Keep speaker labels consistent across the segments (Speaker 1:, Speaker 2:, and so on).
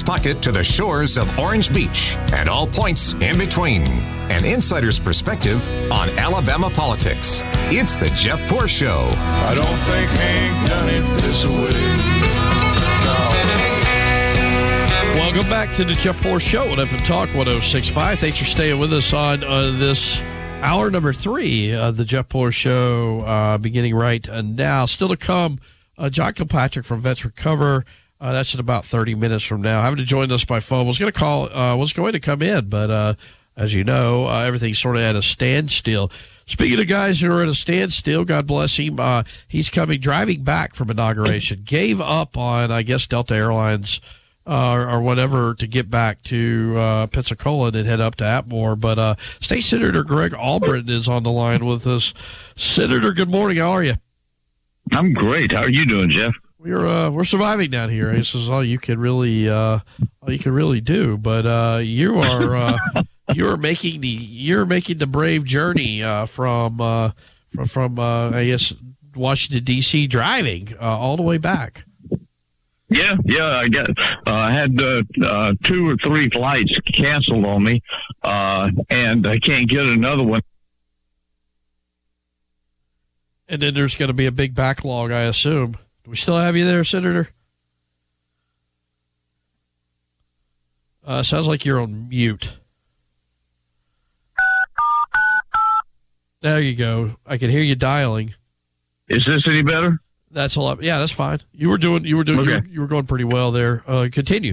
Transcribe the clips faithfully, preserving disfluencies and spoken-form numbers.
Speaker 1: pocket to the shores of Orange Beach and all points in between. An insider's perspective on Alabama politics. It's the Jeff Poor Show.
Speaker 2: I don't think Hank done it this way.
Speaker 3: Welcome back to the Jeff Poor Show on F M Talk one oh six point five. Thanks for staying with us on uh, this hour number three of the Jeff Poor Show, uh, beginning right now. Still to come, uh, John Kilpatrick from Vets Recover. Uh, that's in about thirty minutes from now. Having to join us by phone. Was going to call. Uh, was going to come in, but uh, as you know, uh, everything's sort of at a standstill. Speaking of guys who are at a standstill, God bless him. Uh, he's coming driving back from inauguration. Gave up on, I guess, Delta Airlines. Uh, or, or whatever to get back to uh, Pensacola and head up to Atmore. But uh, State Senator Greg Albritton is on the line with us. Senator, good morning. How are you?
Speaker 4: I'm great. How are you doing, Jeff?
Speaker 3: We're uh, we're surviving down here. This is all you can really uh, all you can really do. But uh, you are uh, you are making the you're making the brave journey uh, from uh, from from uh, I guess Washington D C driving uh, all the way back.
Speaker 4: Yeah, yeah, I got. Uh, I had uh, uh, two or three flights canceled on me, uh, and I can't get another one.
Speaker 3: And then there's going to be a big backlog, I assume. Do we still have you there, Senator? Uh, sounds like you're on mute. There you go. I can hear you dialing.
Speaker 4: Is this any better?
Speaker 3: That's a lot. Yeah, that's fine. You were doing. You were doing.
Speaker 4: Okay.
Speaker 3: You, were, you were going pretty well there. Uh, continue.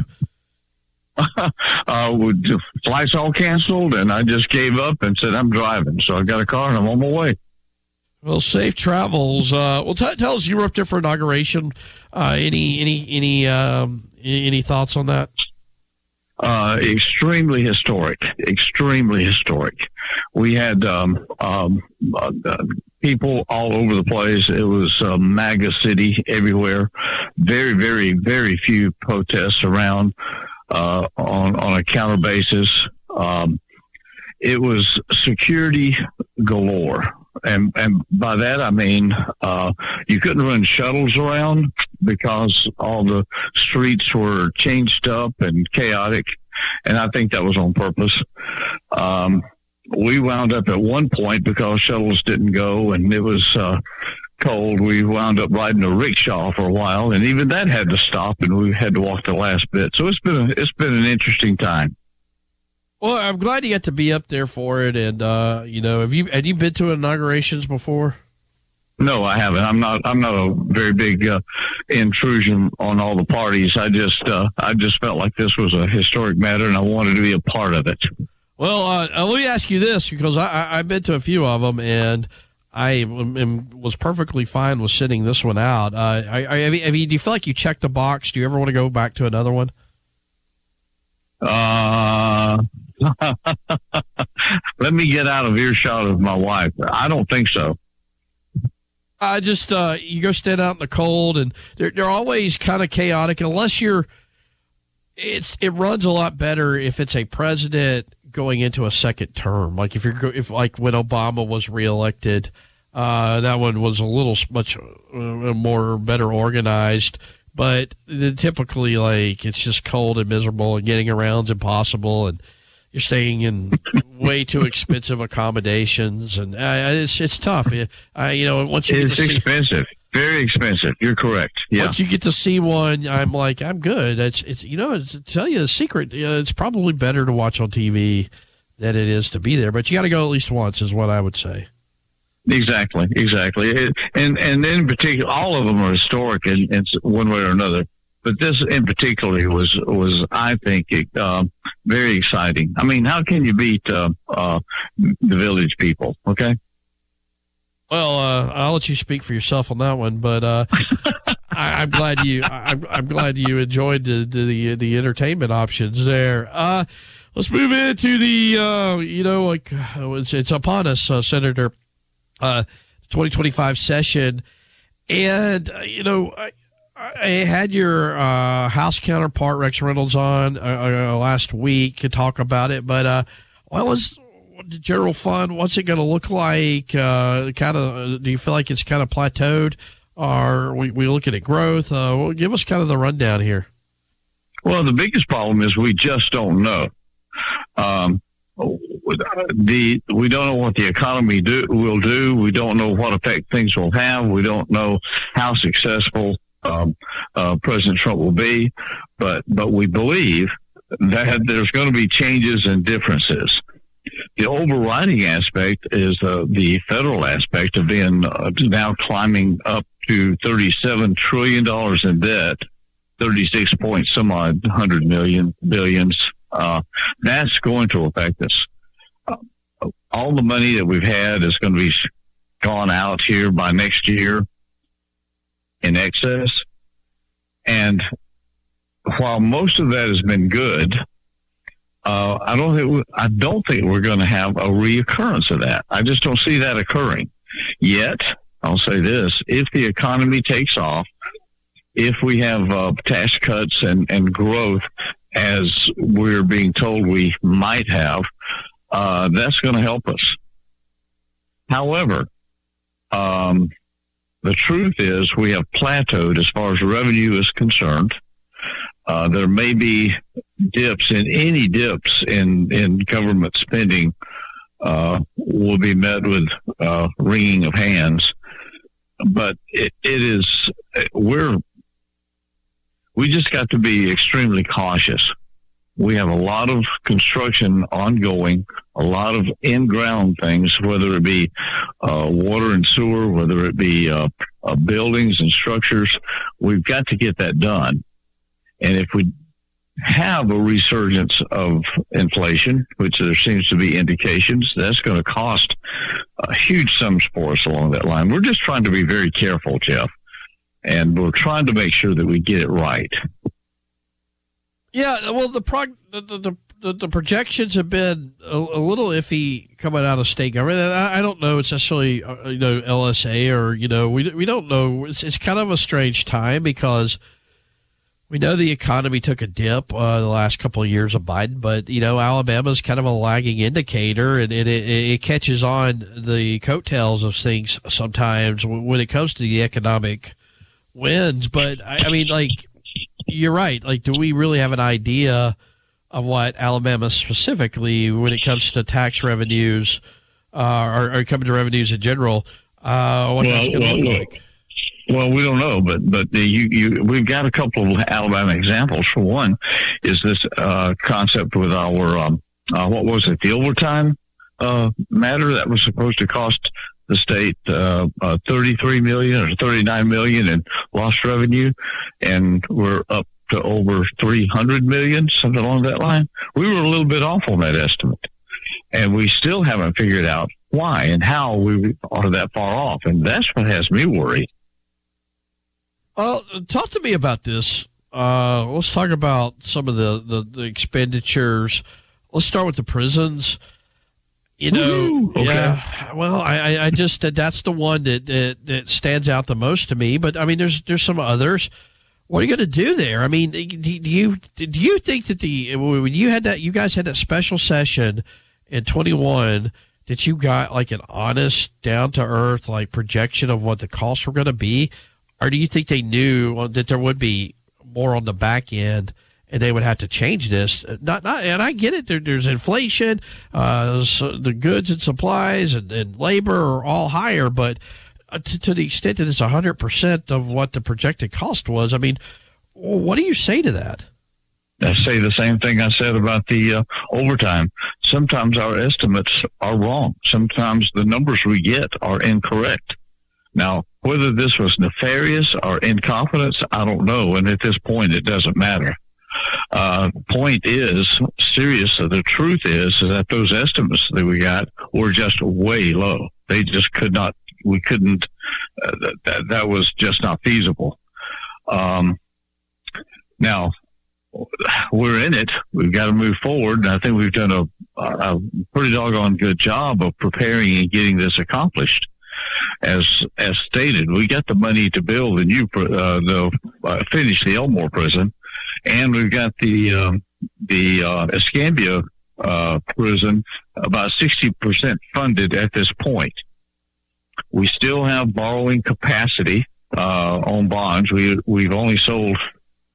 Speaker 4: uh, with flights all canceled, and I just gave up and said I'm driving. So I got a car and I'm on my way.
Speaker 3: Well, safe travels. Uh, well, t- tell us, you were up there for inauguration. Uh, any any any um, any thoughts on that?
Speaker 4: Uh, extremely historic. Extremely historic. We had um, um, uh, people all over the place. It was a MAGA city everywhere. Very, very, very few protests around uh, on on a counter basis. Um, it was security galore. And and by that, I mean, uh, you couldn't run shuttles around because all the streets were changed up and chaotic. And I think that was on purpose. Um, we wound up at one point, because shuttles didn't go and it was uh, cold, we wound up riding a rickshaw for a while. And even that had to stop, and we had to walk the last bit. So it's been a, it's been an interesting time.
Speaker 3: Well, I'm glad you got to be up there for it. And, uh, you know, have you, have you been to inaugurations before?
Speaker 4: No, I haven't. I'm not, I'm not a very big uh, intrusion on all the parties. I just, uh, I just felt like this was a historic matter and I wanted to be a part of it.
Speaker 3: Well, uh, let me ask you this, because I, I, I've been to a few of them and I am, am, was perfectly fine with sitting this one out. Uh, I, I, have you, have you, do you feel like you checked the box? Do you ever want to go back to another one?
Speaker 4: Uh, let me get out of earshot of my wife. I don't think so.
Speaker 3: I just, uh, you go stand out in the cold, and they're, they're always kind of chaotic unless you're, it's, it runs a lot better if it's a president going into a second term. Like if you're, if like when Obama was reelected, uh, that one was a little much uh, more better organized. But typically, like, it's just cold and miserable, and getting around's impossible, and you're staying in way too expensive accommodations, and uh, it's it's tough. I, you know, once you
Speaker 4: it's
Speaker 3: get to
Speaker 4: expensive,
Speaker 3: see,
Speaker 4: very expensive. You're correct. Yeah.
Speaker 3: Once you get to see one, I'm like, I'm good. It's it's you know, to tell you the secret, you know, it's probably better to watch on T V than it is to be there. But you got to go at least once, is what I would say.
Speaker 4: Exactly, exactly. It, and and in particular, all of them are historic in, in one way or another. But this in particular was, was I think, um, very exciting. I mean, how can you beat uh, uh, the Village people, okay?
Speaker 3: Well, uh, I'll let you speak for yourself on that one, but uh, I, I'm glad you I'm, I'm glad you enjoyed the, the, the entertainment options there. Uh, let's move into the, uh, you know, like it's, it's upon us, uh, Senator. Uh, twenty twenty-five session, and uh, you know, I, I had your uh, House counterpart Rex Reynolds on uh, uh, last week to talk about it. But uh, what was the general fund? What's it going to look like? Uh, kind of, do you feel like it's kind of plateaued, or are we we looking at growth? Uh, well, give us kind of the rundown here.
Speaker 4: Well, the biggest problem is we just don't know. Um, the we don't know what the economy do will do. We don't know what effect things will have. We don't know how successful um, uh, President Trump will be. But but we believe that there's going to be changes and differences. The overriding aspect is uh, the federal aspect of being uh, now climbing up to thirty-seven trillion dollars in debt, thirty-six point some odd hundred million billions. Uh, that's going to affect us. Uh, all the money that we've had is going to be gone out here by next year in excess. And while most of that has been good, Uh, I don't think we, I don't think we're going to have a reoccurrence of that. I just don't see that occurring. Yet, I'll say this: if the economy takes off, if we have uh, tax cuts and, and growth, as we're being told we might have, uh, that's going to help us. However, um, the truth is we have plateaued as far as revenue is concerned. Uh, there may be dips, and any dips in, in government spending uh, will be met with uh, wringing of hands. But it, it is, we're, we just got to be extremely cautious. We have a lot of construction ongoing, a lot of in-ground things, whether it be uh, water and sewer, whether it be uh, uh, buildings and structures. We've got to get that done. And if we have a resurgence of inflation, which there seems to be indications, that's going to cost uh, huge sums for us along that line. We're just trying to be very careful, Jeff, and we're trying to make sure that we get it right.
Speaker 3: Yeah, well, the prog- the, the, the, the projections have been a, a little iffy coming out of state government. And I, I don't know it's necessarily, uh, you know, L S A or, you know, we, we don't know. It's, it's kind of a strange time because we know the economy took a dip uh, the last couple of years of Biden, but, you know, Alabama's kind of a lagging indicator, and it, it, it catches on the coattails of things sometimes when it comes to the economic wins. But, I, I mean, like, you're right. Like, do we really have an idea of what Alabama specifically, when it comes to tax revenues uh, or, or coming to revenues in general, uh, what
Speaker 4: well,
Speaker 3: that's going to
Speaker 4: well,
Speaker 3: look
Speaker 4: well.
Speaker 3: like?
Speaker 4: Well, we don't know, but but the, you you we've got a couple of Alabama examples. For one, is this uh, concept with our um, uh, what was it, the overtime uh, matter that was supposed to cost the state uh, uh, thirty-three million or thirty-nine million in lost revenue, and we're up to over three hundred million, something along that line. We were a little bit off on that estimate, and we still haven't figured out why and how we are that far off, and that's what has me worried.
Speaker 3: Well, talk to me about this. Uh, let's talk about some of the, the, the expenditures. Let's start with the prisons. You know,
Speaker 4: okay.
Speaker 3: yeah. Well, I, I just that's the one that, that that stands out the most to me. But I mean, there's there's some others. What are you going to do there? I mean, do you do you think that the when you had that you guys had that special session in twenty-one that you got like an honest, down to earth like projection of what the costs were going to be? Or do you think they knew that there would be more on the back end and they would have to change this? Not, not, and I get it. There, there's inflation. Uh, so the goods and supplies and, and labor are all higher, but to, to the extent that it's one hundred percent of what the projected cost was, I mean, what do you say to that?
Speaker 4: I say the same thing I said about the uh, overtime. Sometimes our estimates are wrong. Sometimes the numbers we get are incorrect. Now, whether this was nefarious or incompetence, I don't know. And at this point, it doesn't matter. Uh, point is, serious, the truth is, is that those estimates that we got were just way low. They just could not, we couldn't, uh, that, that was just not feasible. Um, now, we're in it. We've got to move forward. And I think we've done a, a pretty doggone good job of preparing and getting this accomplished. As as stated, we got the money to build the new, uh, the uh, finish the Elmore prison, and we've got the um, the uh, Escambia uh, prison about sixty percent funded at this point. We still have borrowing capacity uh, on bonds. We we've only sold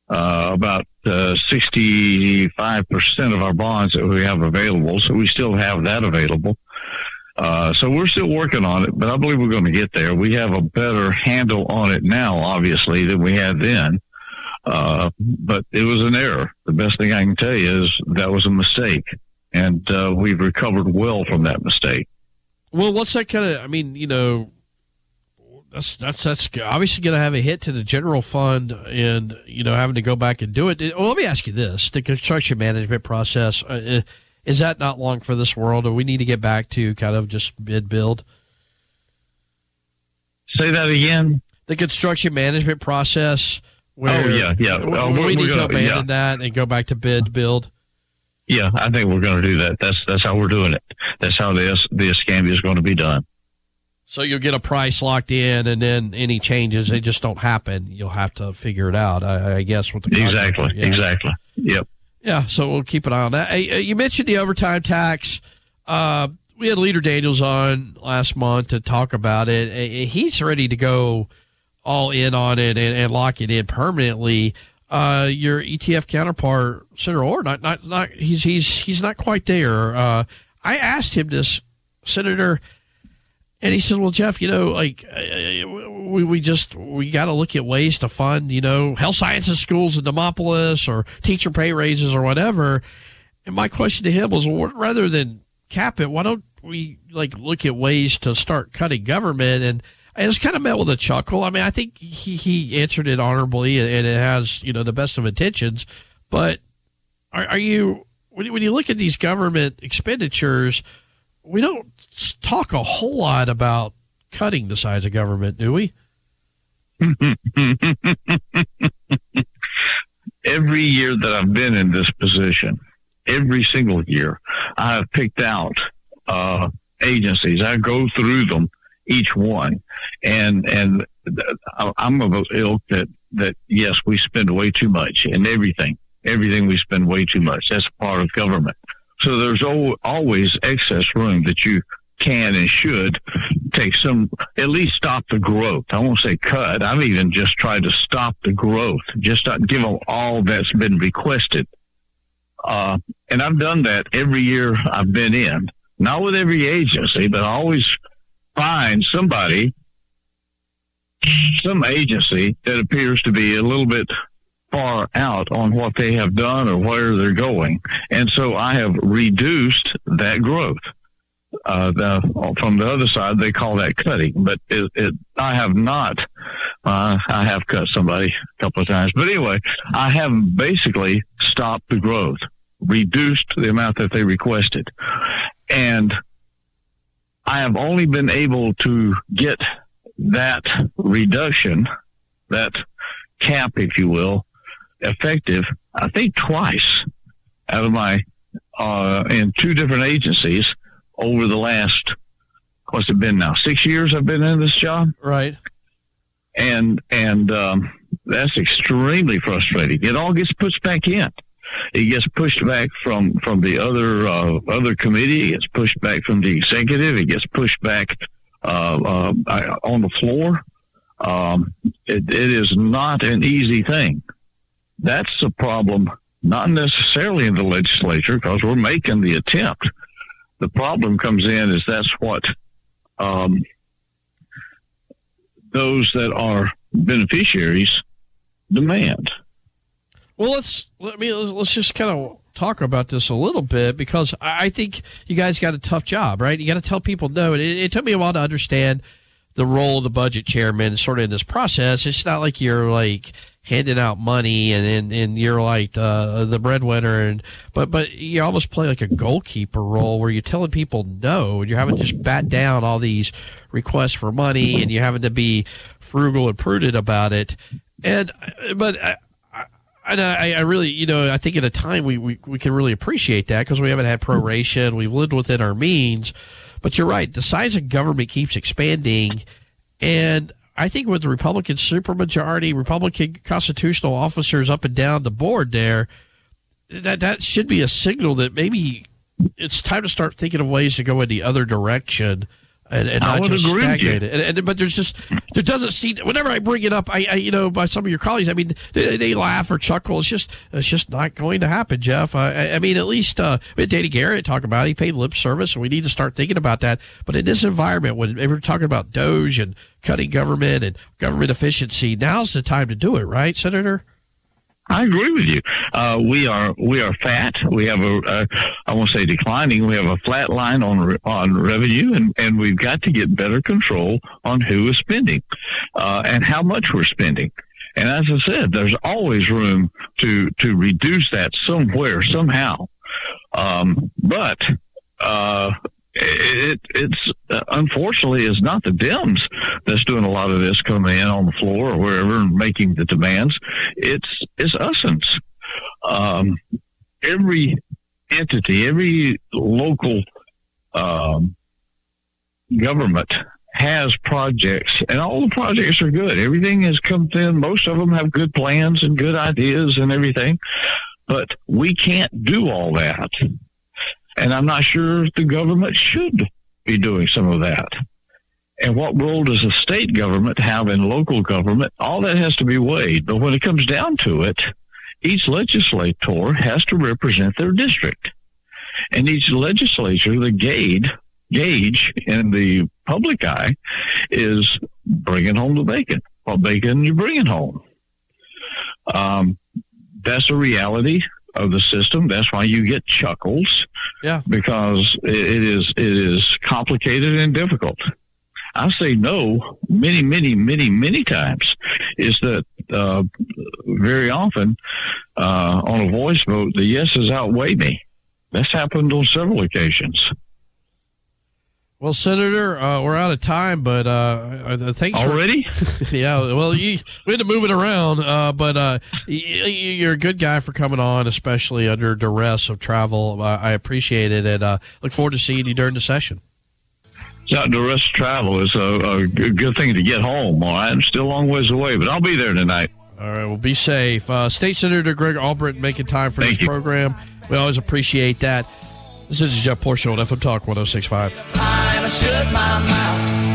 Speaker 4: uh, about uh, sixty-five percent of our bonds that we have available. So we still have that available. Uh, so we're still working on it, but I believe we're going to get there. We have a better handle on it now, obviously, than we had then. Uh, but it was an error. The best thing I can tell you is that was a mistake, and uh, we've recovered well from that mistake.
Speaker 3: Well, what's that kind of, I mean, you know, that's that's that's obviously going to have a hit to the general fund and, you know, having to go back and do it. Well, let me ask you this. The construction management process, uh, is that not long for this world, or we need to get back to kind of just bid build?
Speaker 4: Say that again?
Speaker 3: The construction management process. Where,
Speaker 4: oh, yeah, yeah.
Speaker 3: We,
Speaker 4: uh,
Speaker 3: we need
Speaker 4: gonna,
Speaker 3: to abandon
Speaker 4: yeah.
Speaker 3: that and go back to bid build.
Speaker 4: Yeah, I think we're going to do that. That's that's how we're doing it. That's how the, the Escambia is going to be done.
Speaker 3: So you'll get a price locked in, and then any changes, they just don't happen. You'll have to figure it out, I, I guess. With the
Speaker 4: exactly,
Speaker 3: yeah.
Speaker 4: exactly. Yep.
Speaker 3: Yeah, so we'll keep an eye on that. Hey, you mentioned the overtime tax. Uh, we had Leader Daniels on last month to talk about it. He's ready to go all in on it and, and lock it in permanently. Uh, your E T F counterpart, Senator Orr, not not not he's he's he's not quite there. Uh, I asked him this, Senator, and he said, "Well, Jeff, you know, like uh, we we just we got to look at ways to fund, you know, health sciences schools in Demopolis or teacher pay raises or whatever." And my question to him was, well, rather than cap it, why don't we like look at ways to start cutting government? And I was kind of met with a chuckle. I mean, I think he, he answered it honorably, and it has, you know, the best of intentions. But are, are you, when you, when you look at these government expenditures, we don't talk a whole lot about cutting the size of government, do we?
Speaker 4: Every year that I've been in this position, every single year, I have picked out uh, agencies. I go through them, each one, and and I'm of the ilk that that yes, we spend way too much in everything. Everything we spend way too much. That's part of government. So there's always excess room that you can and should take some, at least stop the growth. I won't say cut. I've even just tried to stop the growth, just not give them all that's been requested. Uh, and I've done that every year I've been in. Not with every agency, but I always find somebody, some agency that appears to be a little bit far out on what they have done or where they're going. And so I have reduced that growth. Uh, the, from the other side, they call that cutting, but it, it, I have not. Uh, I have cut somebody a couple of times, but anyway, I have basically stopped the growth, reduced the amount that they requested. And I have only been able to get that reduction, that cap, if you will, effective, I think twice out of my, uh, in two different agencies over the last, what's it been now? Six years I've been in this job.
Speaker 3: Right.
Speaker 4: And, and, um, that's extremely frustrating. It all gets pushed back in. It gets pushed back from, from the other, uh, other committee. It gets pushed back from the executive. It gets pushed back, uh, uh, on the floor. Um, it, it is not an easy thing. That's the problem, not necessarily in the legislature, because we're making the attempt. The problem comes in is that's what um, those that are beneficiaries demand.
Speaker 3: Well, let's let me let's, let's just kind of talk about this a little bit, because I think you guys got a tough job, right? You got to tell people no. It, it took me a while to understand the role of the budget chairman sort of in this process. It's not like you're like handing out money and, and, and you're like uh, the breadwinner, and but but you almost play like a goalkeeper role where you're telling people no, and you're having to just bat down all these requests for money, and you're having to be frugal and prudent about it. And but I, And I, I really, you know, I think at a time we, we, we can really appreciate that because we haven't had proration. We've lived within our means. But you're right. The size of government keeps expanding. And I think with the Republican supermajority, Republican constitutional officers up and down the board there, that, that should be a signal that maybe it's time to start thinking of ways to go in the other direction. And, and
Speaker 4: I
Speaker 3: not
Speaker 4: would
Speaker 3: just
Speaker 4: agree with you.
Speaker 3: stagnated. And, and, but there's just, there doesn't seem, whenever I bring it up, I, I you know, by some of your colleagues, I mean, they, they laugh or chuckle. It's just, it's just not going to happen, Jeff. I, I mean, at least, uh, we had Danny Garrett talk about it. He paid lip service, and we need to start thinking about that. But in this environment, when we're talking about Doge and cutting government and government efficiency, now's the time to do it, right, Senator?
Speaker 4: I agree with you. Uh, we are we are fat. We have a, a I won't say declining. We have a flat line on re, on revenue, and, and we've got to get better control on who is spending uh, and how much we're spending. And as I said, there's always room to to reduce that somewhere somehow. Um, but uh, it it's uh, unfortunately is not the Dems that's doing a lot of this coming in on the floor or wherever and making the demands. It's it's usins. Um, every entity, every local um, government has projects, and all the projects are good. Everything has come in. Most of them have good plans and good ideas and everything, but we can't do all that. And I'm not sure the government should be doing some of that. And what role does the state government have in local government? All that has to be weighed. But when it comes down to it, each legislator has to represent their district. And each legislature, the gauge, gauge in the public eye, is bringing home the bacon. What bacon you bringing home? Um, that's a reality of the system. That's why you get chuckles.
Speaker 3: Yeah. Because
Speaker 4: it is it is complicated and difficult. I say no many, many, many, many times. Is that uh, very often uh, on a voice vote, the yeses outweigh me. That's happened on several occasions.
Speaker 3: Well, Senator, uh, we're out of time, but uh, thanks
Speaker 4: already.
Speaker 3: For, yeah, well, you, we had to move it around, uh, but uh, you're a good guy for coming on, especially under duress of travel. Uh, I appreciate it, and uh, look forward to seeing you during the session.
Speaker 4: Yeah, duress of travel is a, a good thing to get home. All right, I'm still a long ways away, but I'll be there tonight.
Speaker 3: All right, well, be safe. Uh, State Senator Greg Albritton making time for
Speaker 4: Thank
Speaker 3: this
Speaker 4: you.
Speaker 3: program. We always appreciate that. This is the Jeff Poor Show on F M Talk one oh six point five.
Speaker 2: I shut my mouth.